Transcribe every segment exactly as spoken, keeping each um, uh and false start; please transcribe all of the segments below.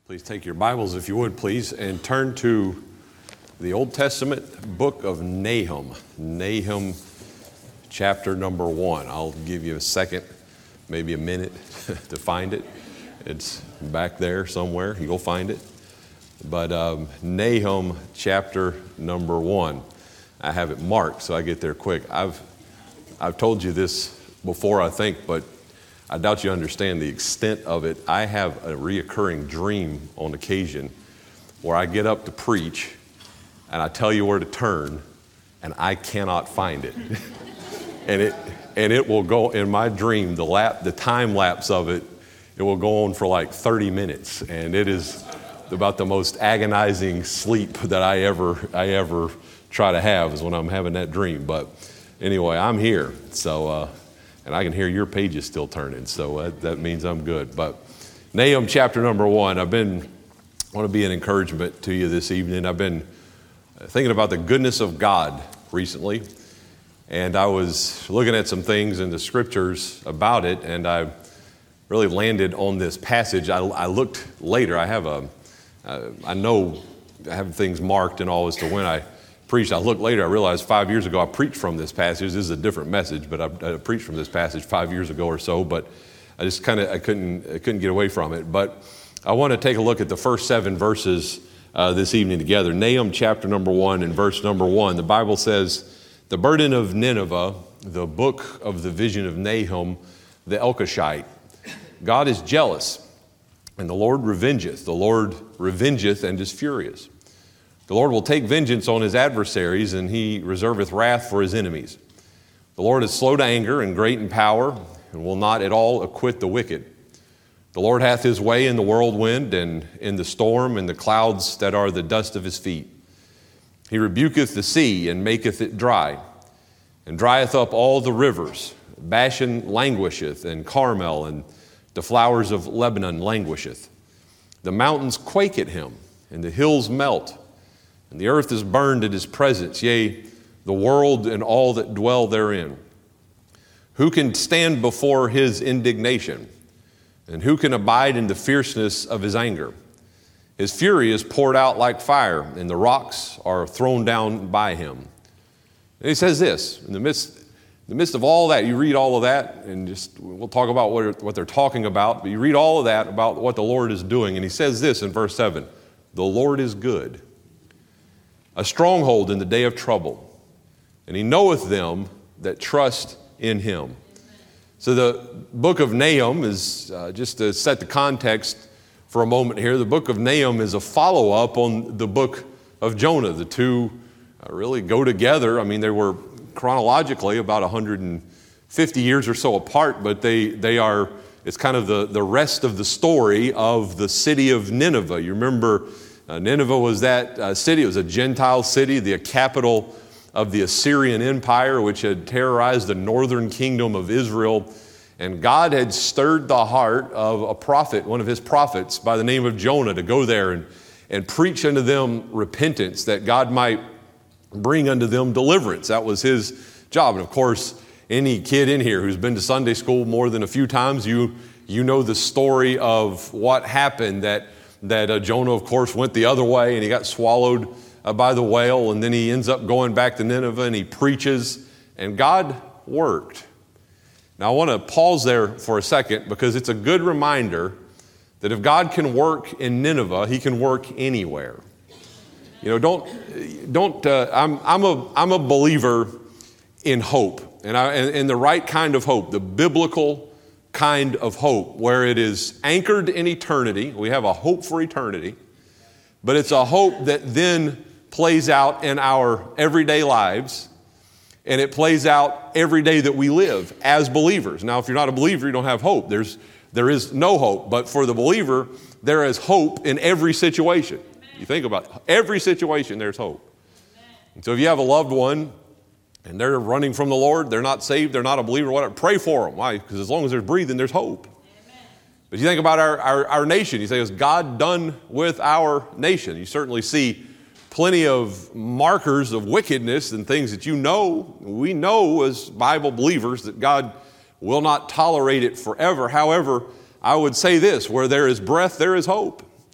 Please take your Bibles, if you would, please, and turn to the Old Testament book of Nahum. Nahum chapter number one. I'll give you a second, maybe a minute to find it. It's back there somewhere. You'll find it. But um, Nahum chapter number one. I have it marked so I get there quick. I've I've told you this before, I think, but I doubt you understand the extent of it. I have a reoccurring dream on occasion where I get up to preach and I tell you where to turn and I cannot find it. and it and it will go in my dream, the lap, the time lapse of it, it will go on for like thirty minutes. And it is about the most agonizing sleep that I ever I ever try to have is when I'm having that dream. But anyway, I'm here. So uh And I can hear your pages still turning, so that, that means I'm good. But Nahum chapter number one, I've been, I want to be an encouragement to you this evening. I've been thinking about the goodness of God recently, and I was looking at some things in the scriptures about it, and I really landed on this passage. I, I looked later. I have a, uh, I know I have things marked and all as to when I preached. I looked later, I realized five years ago I preached from this passage. This is a different message, but I, I preached from this passage five years ago or so, but I just kind of, I couldn't I couldn't get away from it. But I want to take a look at the first seven verses uh, this evening together. Nahum chapter number one and verse number one. The Bible says, the burden of Nineveh, the book of the vision of Nahum, the Elkoshite. God is jealous, and the Lord revengeth. The Lord revengeth and is furious. The Lord will take vengeance on his adversaries, and he reserveth wrath for his enemies. The Lord is slow to anger and great in power, and will not at all acquit the wicked. The Lord hath his way in the whirlwind, and in the storm, and the clouds that are the dust of his feet. He rebuketh the sea, and maketh it dry, and drieth up all the rivers. Bashan languisheth, and Carmel, and the flowers of Lebanon languisheth. The mountains quake at him, and the hills melt. And the earth is burned at his presence, yea, the world and all that dwell therein. Who can stand before his indignation? And who can abide in the fierceness of his anger? His fury is poured out like fire, and the rocks are thrown down by him. And he says this, in the midst, in the midst of all that, you read all of that, and just we'll talk about what, what they're talking about, but you read all of that about what the Lord is doing, and he says this in verse seven, the Lord is good, a stronghold in the day of trouble, and he knoweth them that trust in him. So the book of Nahum is, uh, just to set the context for a moment here, the book of Nahum is a follow-up on the book of Jonah. The two uh, really go together. I mean, they were chronologically about one hundred fifty years or so apart, but they, they are, it's kind of the, the rest of the story of the city of Nineveh. You remember Uh, Nineveh was that uh, city. It was a Gentile city, the capital of the Assyrian Empire, which had terrorized the northern kingdom of Israel. And God had stirred the heart of a prophet, one of his prophets by the name of Jonah, to go there and, and preach unto them repentance, that God might bring unto them deliverance. That was his job. And of course, any kid in here who's been to Sunday school more than a few times, you, you know the story of what happened, that that uh, Jonah, of course, went the other way and he got swallowed uh, by the whale, and then he ends up going back to Nineveh and he preaches, and God worked. Now, I want to pause there for a second because it's a good reminder that if God can work in Nineveh, he can work anywhere. You know, don't, don't, uh, I'm, I'm a, I'm a believer in hope, and I, and, and the right kind of hope, the biblical kind of hope, where it is anchored in eternity. We have a hope for eternity, but it's a hope that then plays out in our everyday lives, and it plays out every day that we live as believers. Now, if you're not a believer, you don't have hope. There's, there is no hope, but for the believer, there is hope in every situation. Amen. You think about it, every situation, there's hope. And so if you have a loved one and they're running from the Lord, they're not saved, they're not a believer, whatever, pray for them. Why? Because as long as they're breathing, there's hope. Amen. But you think about our, our, our nation, you say, is God done with our nation? You certainly see plenty of markers of wickedness and things that you know, we know as Bible believers that God will not tolerate it forever. However, I would say this, where there is breath, there is hope.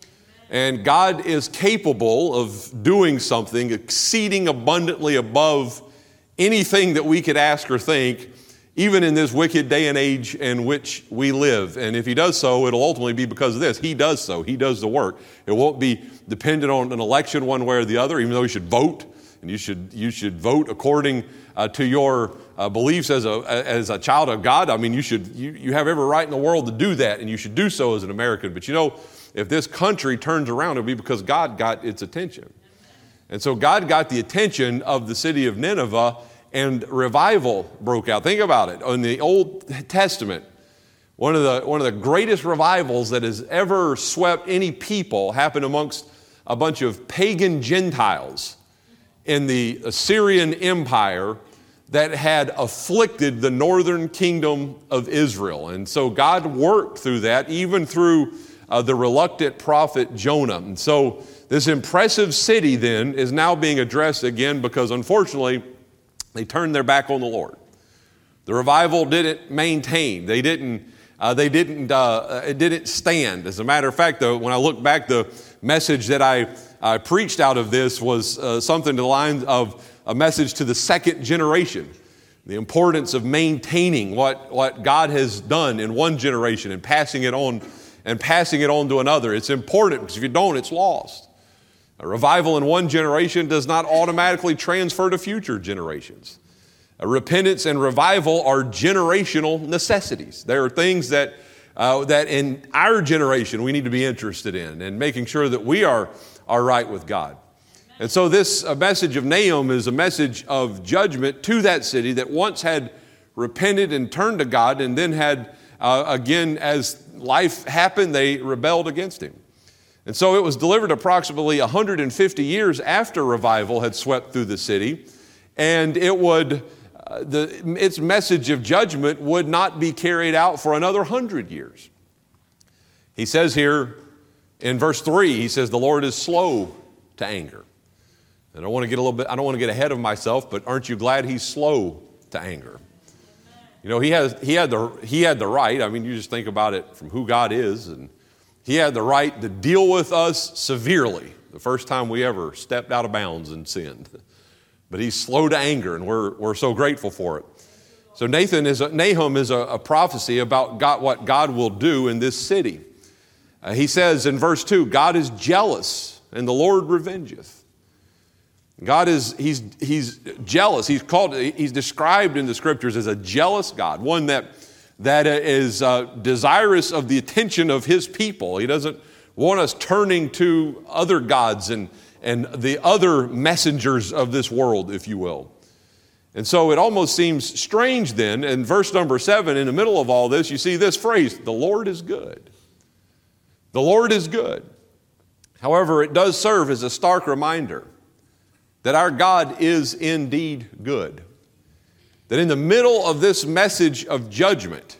And God is capable of doing something exceeding abundantly above anything that we could ask or think, even in this wicked day and age in which we live. And if he does so, it'll ultimately be because of this. He does so. He does the work. It won't be dependent on an election one way or the other, even though you should vote. And you should you should vote according uh, to your uh, beliefs as a as a child of God. I mean, you should you, you have every right in the world to do that, and you should do so as an American. But you know, if this country turns around, it'll be because God got its attention. And so God got the attention of the city of Nineveh, and revival broke out. Think about it. In the Old Testament, one of the one of the greatest revivals that has ever swept any people happened amongst a bunch of pagan Gentiles in the Assyrian Empire that had afflicted the northern kingdom of Israel. And so God worked through that, even through uh, the reluctant prophet Jonah. And so this impressive city then is now being addressed again because unfortunately they turned their back on the Lord. The revival didn't maintain. They didn't, uh, they didn't, uh, it didn't stand. As a matter of fact, though, when I look back, the message that I I preached out of this was uh, something to the line of a message to the second generation, the importance of maintaining what, what God has done in one generation and passing it on and passing it on to another. It's important because if you don't, it's lost. A revival in one generation does not automatically transfer to future generations. A repentance and revival are generational necessities. There are things that uh, that in our generation we need to be interested in and making sure that we are are right with God. And so this uh, message of Nahum is a message of judgment to that city that once had repented and turned to God and then had, uh, again, as life happened, they rebelled against him. And so it was delivered approximately one hundred fifty years after revival had swept through the city, and it would, uh, the, its message of judgment would not be carried out for another hundred years. He says here, in verse three, he says, the Lord is slow to anger. And I want to get a little bit, I don't want to get ahead of myself, but aren't you glad he's slow to anger? You know, he has, he had the, he had the right. I mean, you just think about it from who God is, and he had the right to deal with us severely the first time we ever stepped out of bounds and sinned. But he's slow to anger, and we're, we're so grateful for it. So Nathan is a, Nahum is a, a prophecy about God, what God will do in this city. Uh, he says in verse two, God is jealous and the Lord revengeth. God is, he's, he's jealous. He's called, he's described in the scriptures as a jealous God, one that, that is uh, desirous of the attention of his people. He doesn't want us turning to other gods and, and the other messengers of this world, if you will. And so it almost seems strange then, in verse number seven, in the middle of all this, you see this phrase, the Lord is good. The Lord is good. However, it does serve as a stark reminder that our God is indeed good. That in the middle of this message of judgment,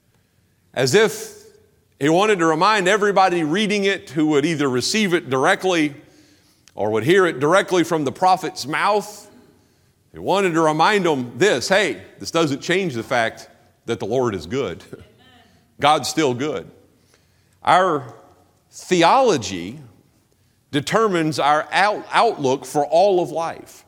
as if he wanted to remind everybody reading it who would either receive it directly or would hear it directly from the prophet's mouth, he wanted to remind them this, hey, this doesn't change the fact that the Lord is good. God's still good. Our theology determines our out, outlook for all of life.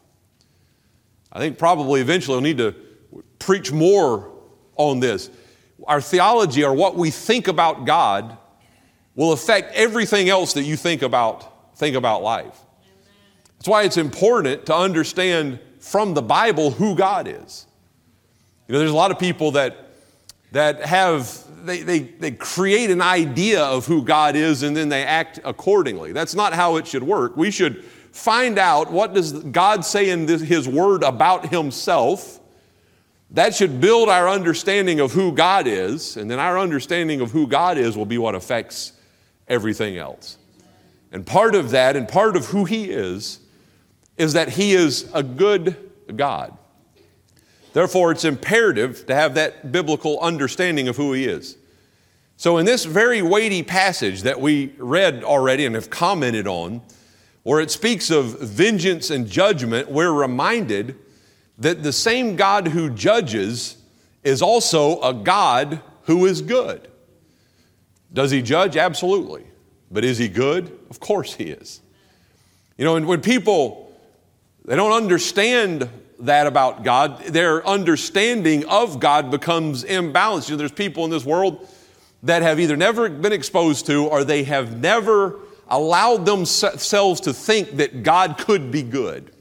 I think probably eventually we'll need to preach more on this. Our theology, or what we think about God, will affect everything else that you think about, think about life. That's why it's important to understand from the Bible who God is. You know, there's a lot of people that that have, they, they, they create an idea of who God is and then they act accordingly. That's not how it should work. We should find out what does God say in this, his word about himself. That should build our understanding of who God is, and then our understanding of who God is will be what affects everything else. And part of that, and part of who he is, is that he is a good God. Therefore, it's imperative to have that biblical understanding of who he is. So in this very weighty passage that we read already and have commented on, where it speaks of vengeance and judgment, we're reminded that the same God who judges is also a God who is good. Does he judge? Absolutely. But is he good? Of course he is. You know, and when people, they don't understand that about God, their understanding of God becomes imbalanced. You know, there's people in this world that have either never been exposed to or they have never allowed themselves to think that God could be good.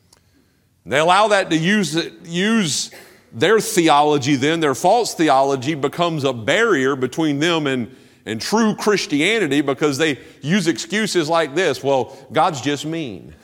They allow that to use, use their theology then, their false theology becomes a barrier between them and, and true Christianity because they use excuses like this. Well, God's just mean.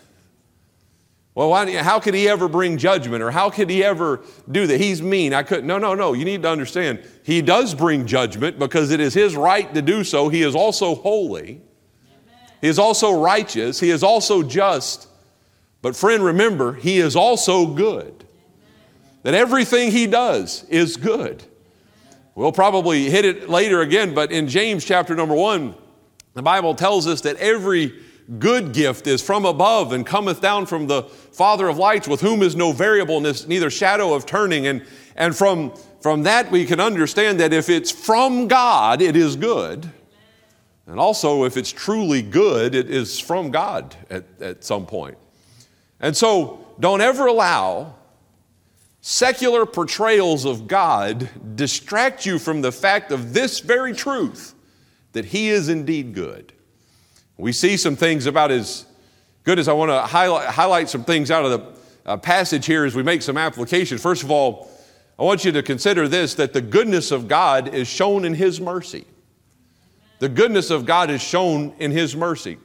Well, why, how could he ever bring judgment? Or how could he ever do that? He's mean. I couldn't. No, no, no. You need to understand. He does bring judgment because it is his right to do so. He is also holy. He is also righteous. He is also just. But friend, remember, he is also good. That everything he does is good. We'll probably hit it later again, but in James chapter number one, the Bible tells us that every good gift is from above and cometh down from the Father of lights, with whom is no variableness, neither shadow of turning. And, and from, from that we can understand that if it's from God, it is good. And also if it's truly good, it is from God at, at some point. And so don't ever allow secular portrayals of God distract you from the fact of this very truth, that he is indeed good. We see some things about his goodness. I want to highlight, highlight some things out of the uh, passage here as we make some application. First of all, I want you to consider this, that the goodness of God is shown in his mercy. The goodness of God is shown in his mercy.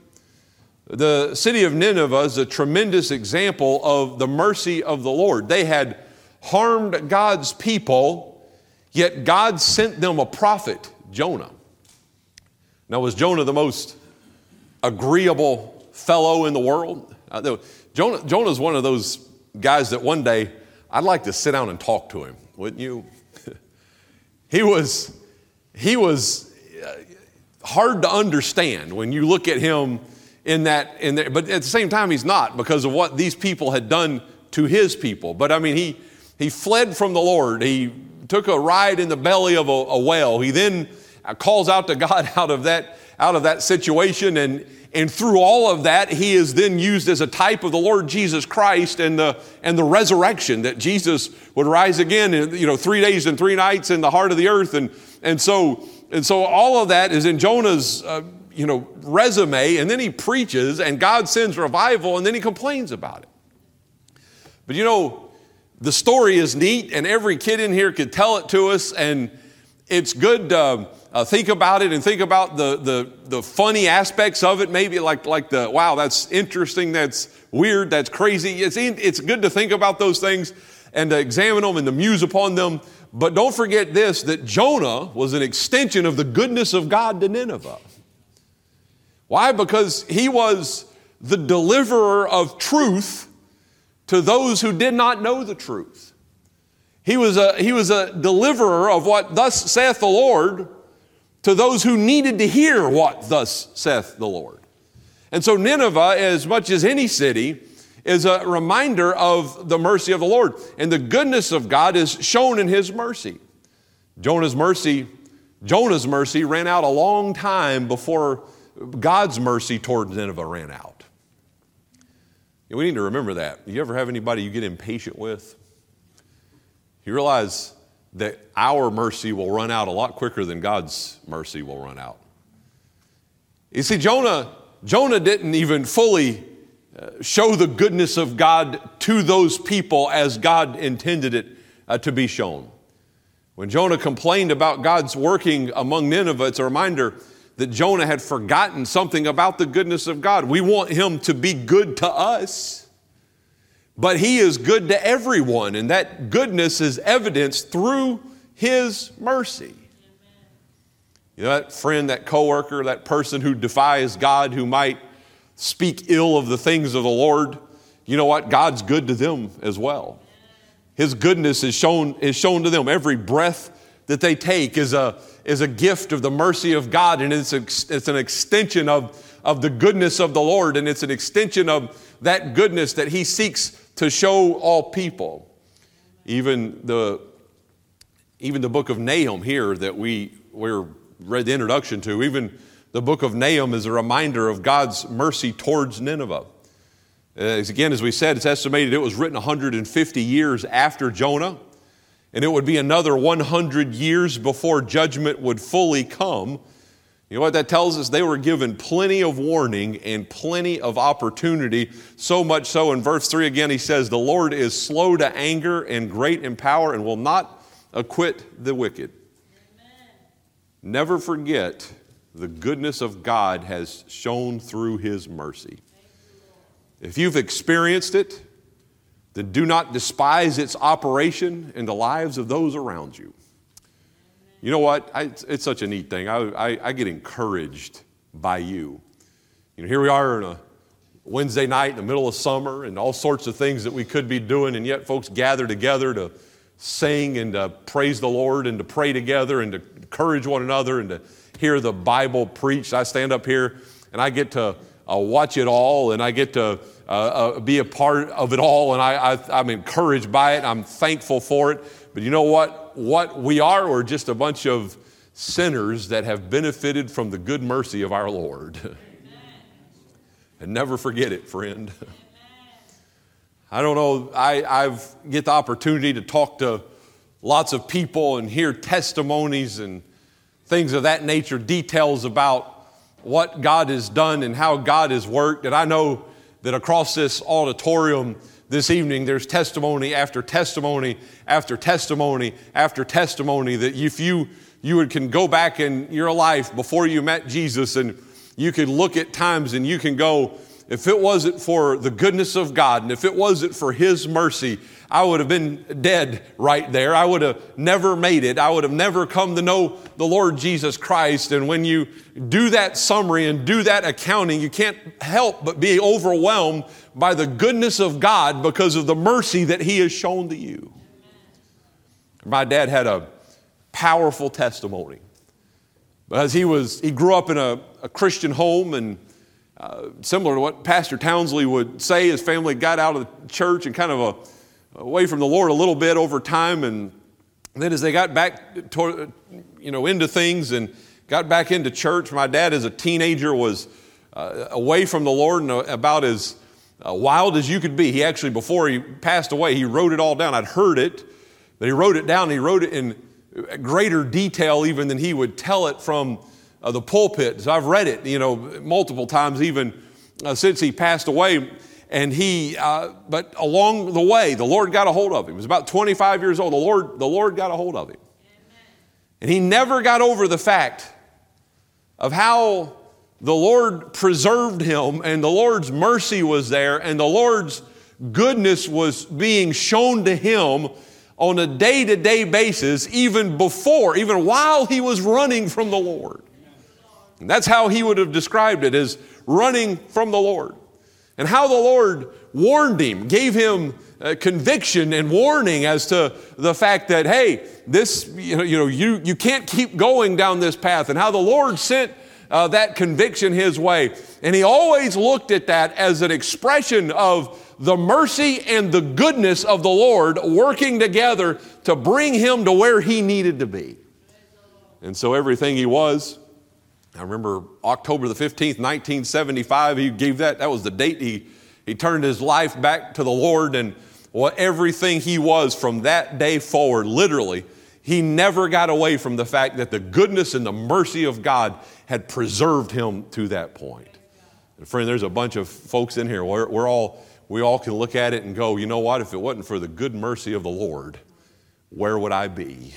The city of Nineveh is a tremendous example of the mercy of the Lord. They had harmed God's people, yet God sent them a prophet, Jonah. Now, was Jonah the most agreeable fellow in the world? Uh, Jonah, Jonah's one of those guys that one day I'd like to sit down and talk to him, wouldn't you? he was, he was hard to understand when you look at him in that, in there, but at the same time he's not, because of what these people had done to his people. But I mean, he he fled from the Lord. He took a ride in the belly of a, a whale. He then calls out to God out of that out of that situation, and and through all of that, he is then used as a type of the Lord Jesus Christ and the and the resurrection, that Jesus would rise again in, you know, three days and three nights in the heart of the earth, and and so and so all of that is in Jonah's uh, you know resume, and then he preaches, and God sends revival, and then he complains about it. But you know, the story is neat, and every kid in here could tell it to us, and it's good to uh, think about it and think about the, the, the funny aspects of it, maybe like, like the, wow, that's interesting, that's weird, that's crazy. It's, it's good to think about those things and to examine them and to muse upon them. But don't forget this, that Jonah was an extension of the goodness of God to Nineveh. Why? Because he was the deliverer of truth to those who did not know the truth. He was a, he was a deliverer of what thus saith the Lord to those who needed to hear what thus saith the Lord. And so Nineveh, as much as any city, is a reminder of the mercy of the Lord. And the goodness of God is shown in his mercy. Jonah's mercy, Jonah's mercy ran out a long time before God's mercy toward Nineveh ran out. We need to remember that. You ever have anybody you get impatient with? You realize that our mercy will run out a lot quicker than God's mercy will run out. You see, Jonah, Jonah didn't even fully uh, show the goodness of God to those people as God intended it uh, to be shown. When Jonah complained about God's working among Nineveh, it's a reminder that Jonah had forgotten something about the goodness of God. We want him to be good to us, but he is good to everyone, and that goodness is evidenced through his mercy. You know, that friend, that coworker, that person who defies God, who might speak ill of the things of the Lord, you know what? God's good to them as well. His goodness is shown, is shown to them. Every breath that they take is a is a gift of the mercy of God, and it's, a, it's an extension of, of the goodness of the Lord, and it's an extension of that goodness that he seeks to show all people. Even the, even the book of Nahum here that we we're read the introduction to, even The book of Nahum is a reminder of God's mercy towards Nineveh. As again, as we said, it's estimated it was written one hundred fifty years after Jonah, and it would be another one hundred years before judgment would fully come. You know what that tells us? They were given plenty of warning and plenty of opportunity, so much so in verse three again, he says, the Lord is slow to anger and great in power and will not acquit the wicked. Amen. Never forget the goodness of God has shown through his mercy. If you've experienced it, then do not despise its operation in the lives of those around you. You know what? I, it's such a neat thing. I, I, I get encouraged by you. You know, here we are on a Wednesday night in the middle of summer and all sorts of things that we could be doing, and yet folks gather together to sing and to praise the Lord and to pray together and to encourage one another and to hear the Bible preached. I stand up here and I get to uh, watch it all, and I get to uh, uh, be a part of it all, and I, I, I'm encouraged by it. I'm thankful for it. But you know what? What we are, we're just a bunch of sinners that have benefited from the good mercy of our Lord. And never forget it, friend. I don't know, I I've get the opportunity to talk to lots of people and hear testimonies and things of that nature, details about what God has done and how God has worked. And I know that across this auditorium this evening, there's testimony after testimony after testimony after testimony that if you you would, can go back in your life before you met Jesus, and you can look at times and you can go, if it wasn't for the goodness of God and if it wasn't for his mercy, I would have been dead right there. I would have never made it. I would have never come to know the Lord Jesus Christ. And when you do that summary and do that accounting, you can't help but be overwhelmed by the goodness of God because of the mercy that he has shown to you. My dad had a powerful testimony because he was he grew up in a, a Christian home, and uh, similar to what Pastor Townsley would say, his family got out of the church and kind of a, away from the Lord a little bit over time, and then as they got back toward, you know into things and got back into church, my dad as a teenager was uh, away from the Lord and about as uh, wild as you could be. He actually, before he passed away, he wrote it all down. I'd heard it, but he wrote it down. And he wrote it in greater detail even than he would tell it from uh, the pulpit. So I've read it, you know, multiple times even uh, since he passed away. And he, uh, but along the way, the Lord got a hold of him. He was about twenty-five years old. The Lord, the Lord got a hold of him. Amen. And he never got over the fact of how the Lord preserved him, and the Lord's mercy was there, and the Lord's goodness was being shown to him on a day-to-day basis, even before, even while he was running from the Lord. And that's how he would have described it, as running from the Lord. And how the Lord warned him, gave him uh, conviction and warning as to the fact that, hey, this, you know, you, know, you, you can't keep going down this path. And how the Lord sent uh, that conviction his way. And he always looked at that as an expression of the mercy and the goodness of the Lord working together to bring him to where he needed to be. And so everything he was, I remember October the fifteenth, nineteen seventy-five, he gave that, that was the date he, he turned his life back to the Lord, and what everything he was from that day forward, literally, he never got away from the fact that the goodness and the mercy of God had preserved him to that point. And friend, there's a bunch of folks in here, we're, we're all, we all can look at it and go, you know what, if it wasn't for the good mercy of the Lord, where would I be?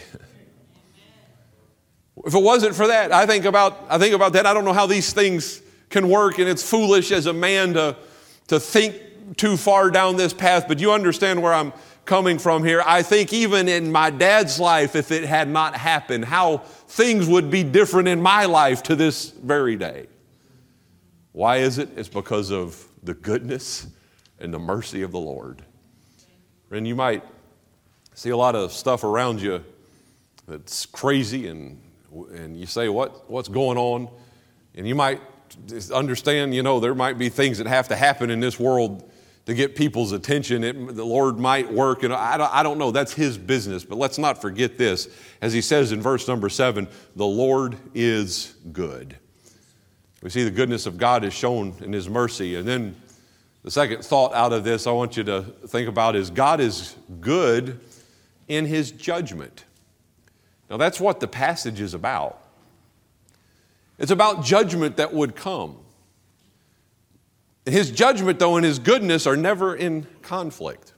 If it wasn't for that, I think about I think about that. I don't know how these things can work, and it's foolish as a man to, to think too far down this path, but you understand where I'm coming from here. I think even in my dad's life, if it had not happened, how things would be different in my life to this very day. Why is it? It's because of the goodness and the mercy of the Lord. And you might see a lot of stuff around you that's crazy, and and you say, what, what's going on? And you might understand, you know, there might be things that have to happen in this world to get people's attention. It, the Lord might work, and I don't, I don't know, that's his business. But let's not forget this. As he says in verse number seven, the Lord is good. We see the goodness of God is shown in his mercy. And then the second thought out of this I want you to think about is God is good in his judgment. Now that's what the passage is about. It's about judgment that would come. His judgment, though, and his goodness are never in conflict.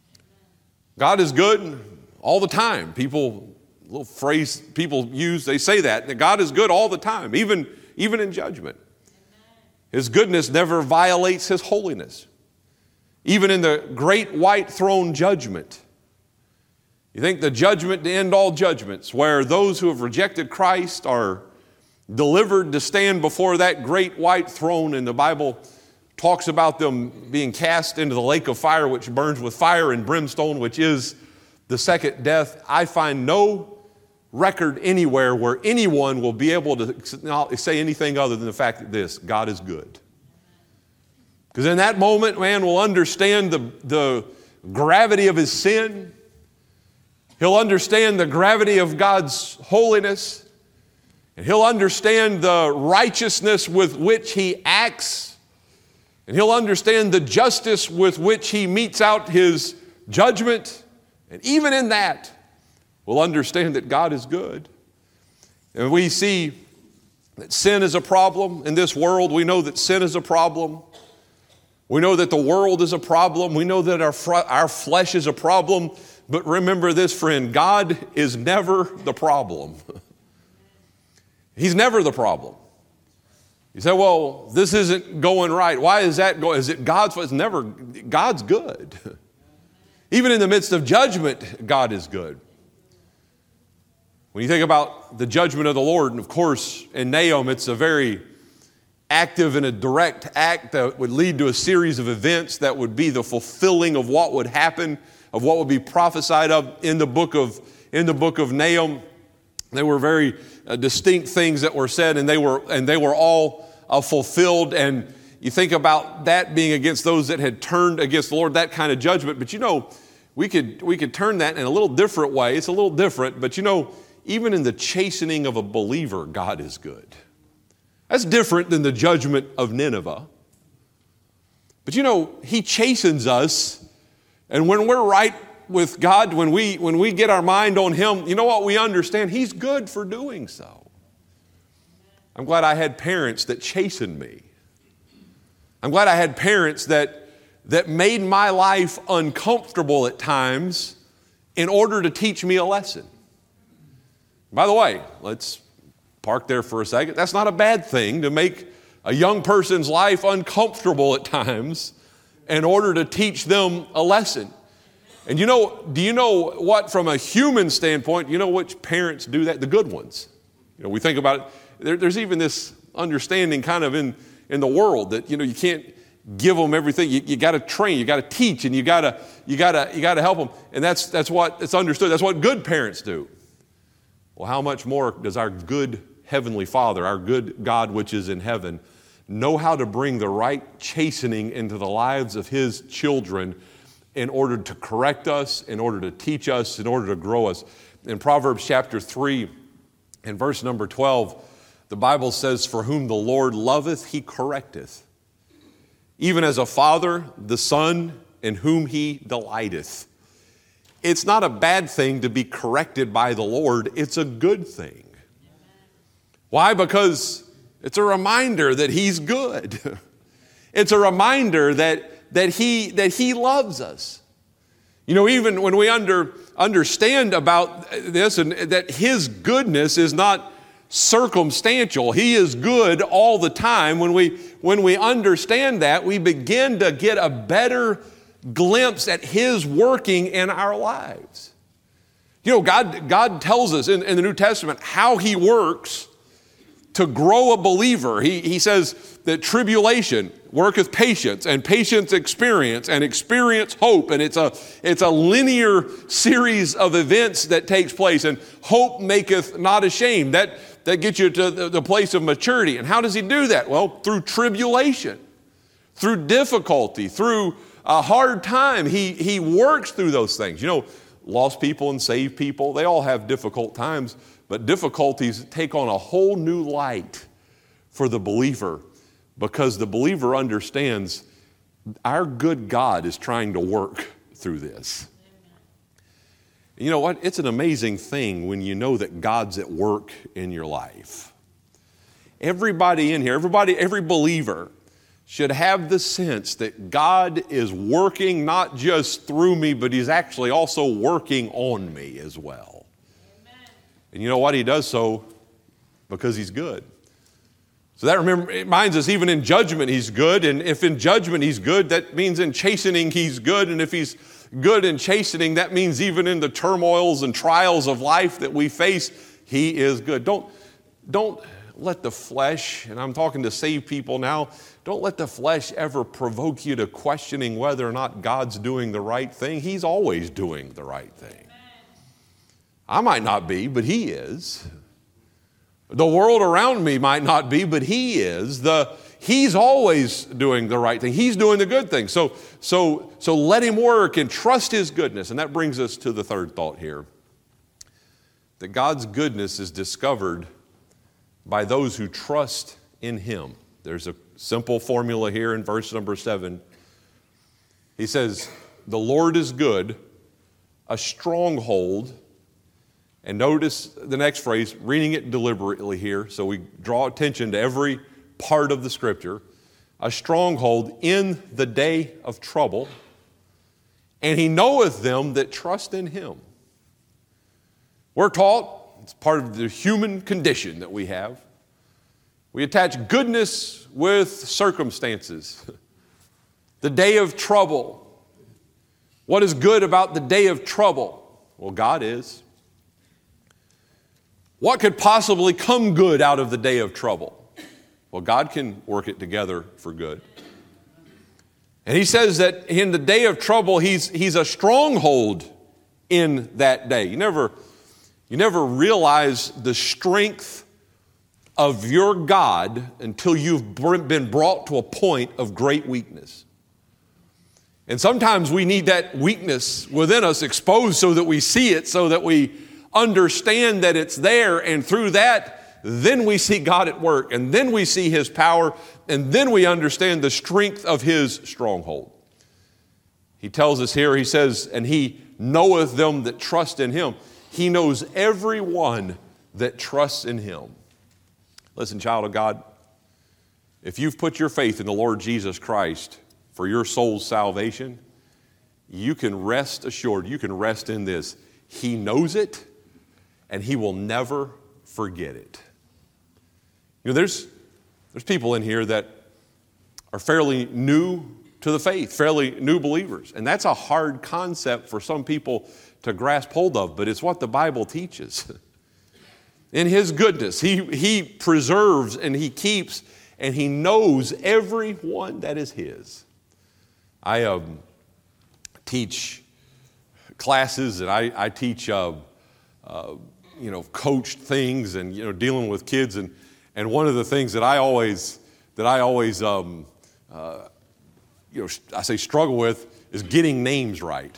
God is good all the time. People, little phrase people use, they say that, that God is good all the time, even, even in judgment. His goodness never violates his holiness. Even in the great white throne judgment. You think the judgment to end all judgments, where those who have rejected Christ are delivered to stand before that great white throne, and the Bible talks about them being cast into the lake of fire, which burns with fire and brimstone, which is the second death. I find no record anywhere where anyone will be able to say anything other than the fact that this, God is good. Because in that moment, man will understand the, the gravity of his sin. He'll understand the gravity of God's holiness. And he'll understand the righteousness with which he acts. And he'll understand the justice with which he metes out his judgment. And even in that, we'll understand that God is good. And we see that sin is a problem in this world. We know that sin is a problem. We know that the world is a problem. We know that our, fr- our flesh is a problem. But remember this, friend, God is never the problem. He's never the problem. You say, well, this isn't going right. Why is that going? Is it God's fault? It's never, God's good. Even in the midst of judgment, God is good. When you think about the judgment of the Lord, and of course, in Nahum, it's a very active and a direct act that would lead to a series of events that would be the fulfilling of what would happen, of what would be prophesied of in the book of, in the book of Nahum. They were very uh, distinct things that were said, and they were and they were all uh, fulfilled. And you think about that being against those that had turned against the Lord, that kind of judgment. But you know, we could we could turn that in a little different way. It's a little different, but you know, even in the chastening of a believer, God is good. That's different than the judgment of Nineveh. But you know, he chastens us, and when we're right with God, when we when we get our mind on him, you know what? We understand he's good for doing so. I'm glad I had parents that chastened me. I'm glad I had parents that that made my life uncomfortable at times in order to teach me a lesson. By the way, let's park there for a second. That's not a bad thing to make a young person's life uncomfortable at times in order to teach them a lesson. And you know, do you know what, from a human standpoint, you know which parents do that? The good ones. You know, we think about it. There, there's even this understanding kind of in, in the world that, you know, you can't give them everything. You, you got to train, you got to teach, and you got to you got to you got to help them. And that's that's what it's understood. That's what good parents do. Well, how much more does our good Heavenly Father, our good God which is in heaven, know how to bring the right chastening into the lives of his children in order to correct us, in order to teach us, in order to grow us. In Proverbs chapter three and verse number twelve, the Bible says, "For whom the Lord loveth, he correcteth. Even as a father, the son in whom he delighteth." It's not a bad thing to be corrected by the Lord. It's a good thing. Why? Because it's a reminder that he's good. It's a reminder that that he that he loves us. You know, even when we under, understand about this and that his goodness is not circumstantial. He is good all the time. When we when we understand that, we begin to get a better glimpse at his working in our lives. You know, God God tells us in, in the New Testament how he works to grow a believer. He, he says that tribulation worketh patience, and patience experience, and experience hope. And it's a, it's a linear series of events that takes place. And hope maketh not ashamed. That, that gets you to the, the place of maturity. And how does he do that? Well, through tribulation, through difficulty, through a hard time. He, he works through those things. You know, lost people and saved people, they all have difficult times. But difficulties take on a whole new light for the believer, because the believer understands our good God is trying to work through this. You know what? It's an amazing thing when you know that God's at work in your life. Everybody in here, everybody, every believer should have the sense that God is working not just through me, but He's actually also working on me as well. Amen. And you know what? He does so because He's good. So that remember, it reminds us even in judgment He's good. And if in judgment He's good, that means in chastening He's good. And if He's good in chastening, that means even in the turmoils and trials of life that we face, He is good. Don't, don't let the flesh, and I'm talking to saved people now, don't let the flesh ever provoke you to questioning whether or not God's doing the right thing. He's always doing the right thing. I might not be, but He is. The world around me might not be, but He is. The He's always doing the right thing. He's doing the good thing. So, so, so let Him work and trust His goodness. And that brings us to the third thought here. That God's goodness is discovered by those who trust in Him. There's a simple formula here in verse number seven. He says, the Lord is good, a stronghold. And notice the next phrase, reading it deliberately here, so we draw attention to every part of the Scripture. A stronghold in the day of trouble, and He knoweth them that trust in Him. We're taught, it's part of the human condition that we have, we attach goodness with circumstances. The day of trouble. What is good about the day of trouble? Well, God is. What could possibly come good out of the day of trouble? Well, God can work it together for good. And He says that in the day of trouble, He's, he's a stronghold in that day. You never, you never realize the strength of your God until you've been brought to a point of great weakness. And sometimes we need that weakness within us exposed so that we see it, so that we understand that it's there, and through that, then we see God at work, and then we see His power, and then we understand the strength of His stronghold. He tells us here, He says, and He knoweth them that trust in Him. He knows everyone that trusts in Him. Listen, child of God, if you've put your faith in the Lord Jesus Christ for your soul's salvation, you can rest assured, you can rest in this. He knows it, and He will never forget it. You know, there's, there's people in here that are fairly new to the faith, fairly new believers. And that's a hard concept for some people to grasp hold of, but it's what the Bible teaches. In His goodness, He, he preserves and He keeps and He knows everyone that is His. I um, teach classes and I, I teach, uh, uh, you know, coached things and, you know, dealing with kids. And, and one of the things that I always, that I always, um, uh, you know, I say struggle with is getting names right.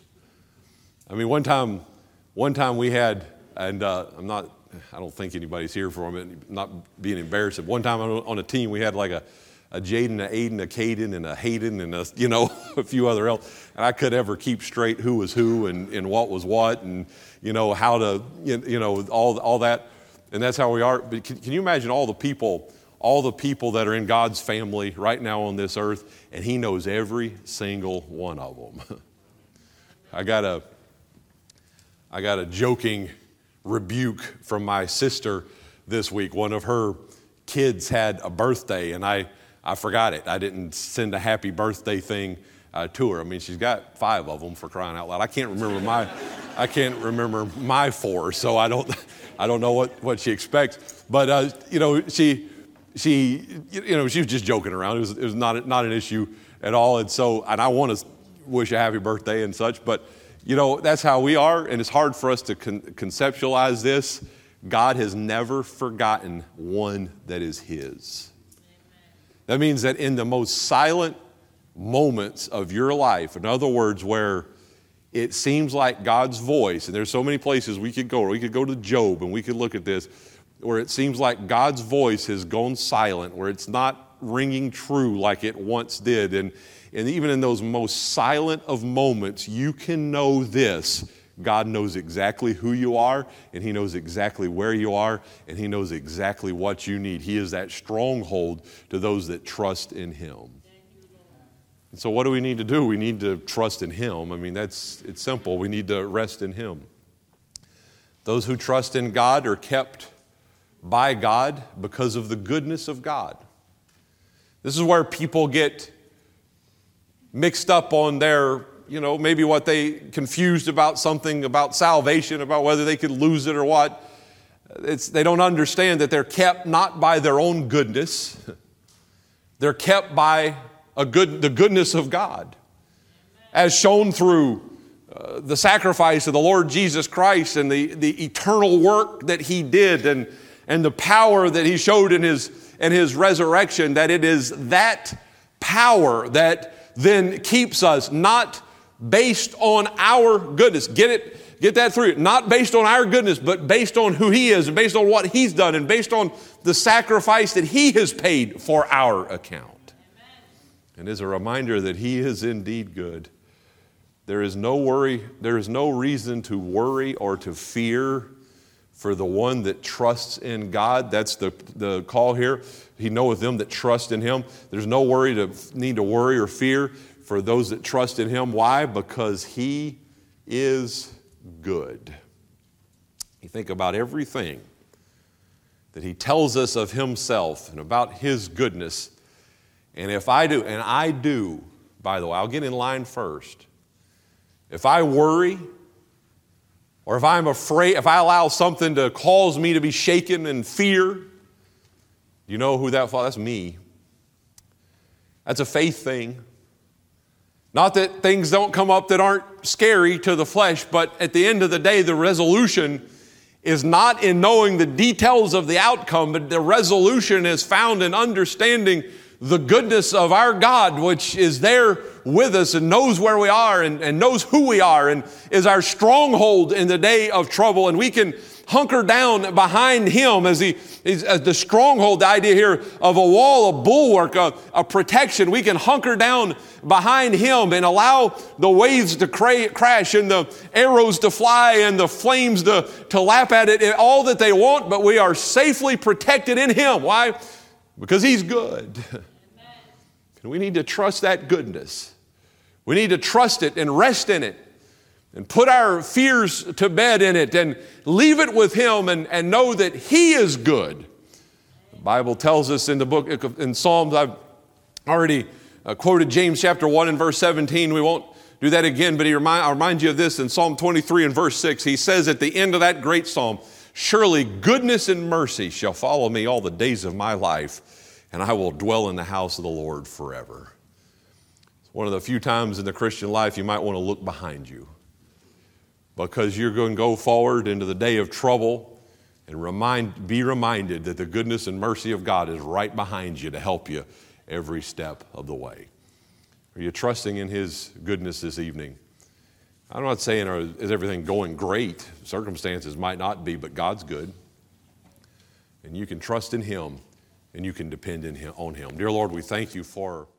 I mean, one time, one time we had, and uh, I'm not, I don't think anybody's here for them, not being embarrassed. One time on a team, we had like a, a Jaden, a Aiden, a Caden, and a Hayden, and a, you know, a few other else. And I could ever keep straight who was who and, and what was what and, you know, how to, you know, all, all that. And that's how we are. But can, can you imagine all the people, all the people that are in God's family right now on this earth, and He knows every single one of them. I got a, I got a joking rebuke from my sister this week. One of her kids had a birthday, and I, I forgot it. I didn't send a happy birthday thing uh, to her. I mean, she's got five of them, for crying out loud. I can't remember my, I can't remember my four, so I don't, I don't know what, what she expects. But uh, you know, she, she, you know, she was just joking around. It was, it was not, not an issue at all. And so, and I want to wish a happy birthday and such, but you know, that's how we are, and it's hard for us to con- conceptualize this. God has never forgotten one that is His. Amen. That means that in the most silent moments of your life, in other words, where it seems like God's voice, and there's so many places we could go, or we could go to Job and we could look at this, where it seems like God's voice has gone silent, where it's not ringing true like it once did. And, and even in those most silent of moments, you can know this. God knows exactly who you are, and He knows exactly where you are, and He knows exactly what you need. He is that stronghold to those that trust in Him. And so what do we need to do? We need to trust in Him. I mean, that's it's simple. We need to rest in Him. Those who trust in God are kept by God because of the goodness of God. This is where people get mixed up on their, you know, maybe what they confused about something, about salvation, about whether they could lose it or what. It's, they don't understand that they're kept not by their own goodness. They're kept by a good, the goodness of God, as shown through uh, the sacrifice of the Lord Jesus Christ and the, the eternal work that He did, and and the power that He showed in His, in His resurrection, that it is that power that then keeps us, not based on our goodness. Get it, get that through. Not based on our goodness, but based on who He is, and based on what He's done, and based on the sacrifice that He has paid for our account. Amen. And as a reminder that He is indeed good. There is no worry, there is no reason to worry or to fear for the one that trusts in God. That's the, the call here. He knoweth them that trust in Him. There's no worry to need to worry or fear for those that trust in Him. Why? Because He is good. You think about everything that He tells us of Himself and about His goodness. And if I do, and I do, by the way, I'll get in line first. If I worry, or if I'm afraid, if I allow something to cause me to be shaken in fear, you know who that, that's me. That's a faith thing. Not that things don't come up that aren't scary to the flesh, but at the end of the day, the resolution is not in knowing the details of the outcome, but the resolution is found in understanding the goodness of our God, which is there with us and knows where we are and, and knows who we are and is our stronghold in the day of trouble. And we can hunker down behind Him as, he, as the stronghold, the idea here of a wall, a bulwark, a, a protection. We can hunker down behind Him and allow the waves to cra- crash and the arrows to fly and the flames to, to lap at it, all that they want, but we are safely protected in Him. Why? Because He's good. And we need to trust that goodness. We need to trust it and rest in it and put our fears to bed in it and leave it with Him and, and know that He is good. The Bible tells us in the book, in Psalms, I've already uh, quoted James chapter one and verse seventeen. We won't do that again, but he remind, I'll remind you of this in Psalm twenty-three and verse six. He says at the end of that great psalm, "Surely goodness and mercy shall follow me all the days of my life, and I will dwell in the house of the Lord forever." It's one of the few times in the Christian life you might want to look behind you, because you're going to go forward into the day of trouble and remind, be reminded that the goodness and mercy of God is right behind you to help you every step of the way. Are you trusting in His goodness this evening? I'm not saying is everything going great. Circumstances might not be, but God's good. And you can trust in Him and you can depend in him, on Him. Dear Lord, we thank You for